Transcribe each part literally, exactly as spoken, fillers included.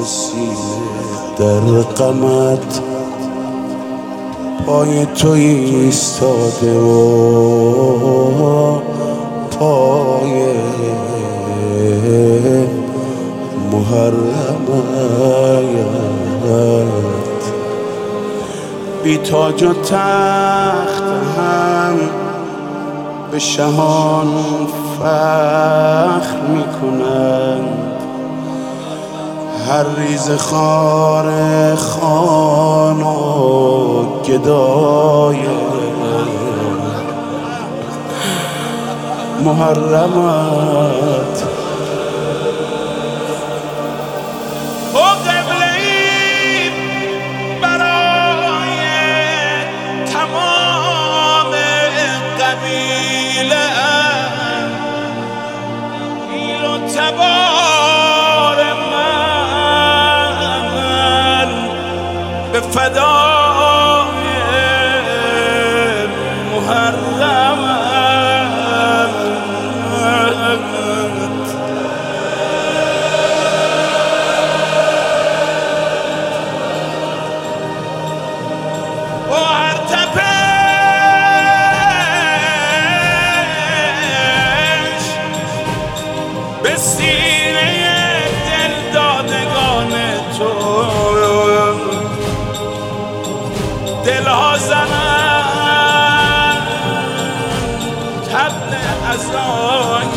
سینه در غمت پای تو ایستاده و پای محرمت بی تاج و تخت هم به شهان فخر میکنند، هر ریز خار خان و گدای محرمت او قبله‌ای برای تمام قبیله ایل و تبار من به فدای محرمت به سینه دل دادگان تو دلها زنند طبل عزای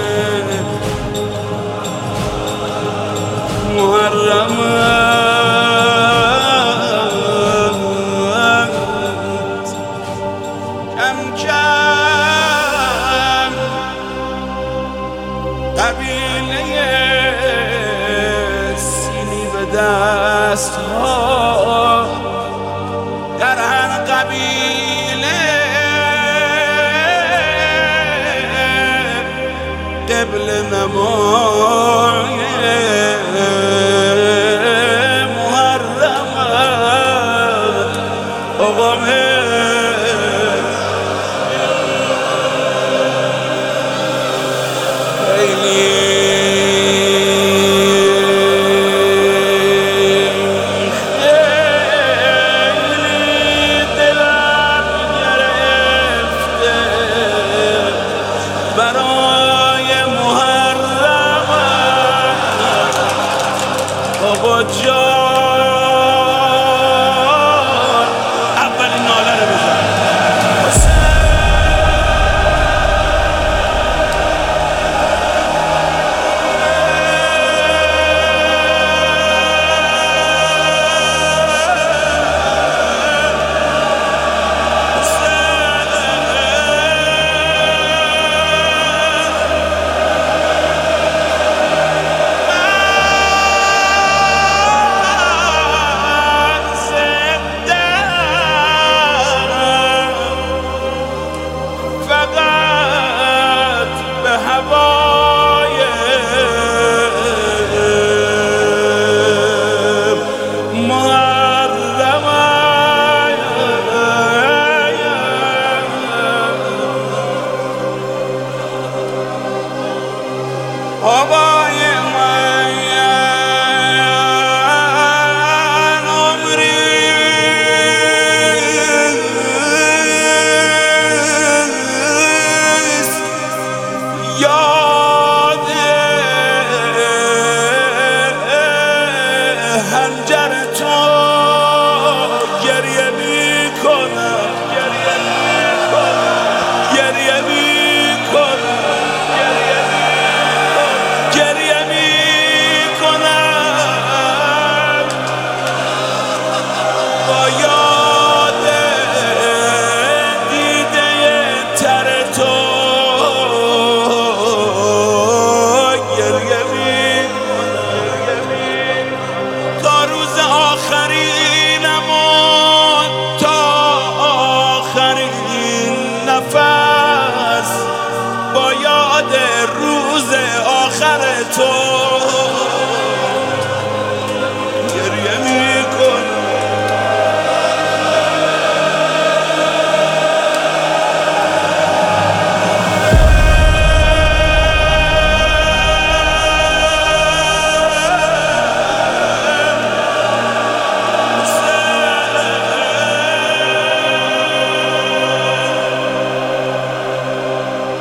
محرمت کم کم قبیله سینی به دست ها در هر قبیله قبله نمای محرمت آقا برای محرمت بابا جان اولین ناله رو بزن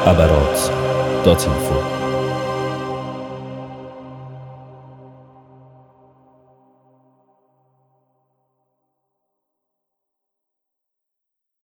خبرات دات اینفو.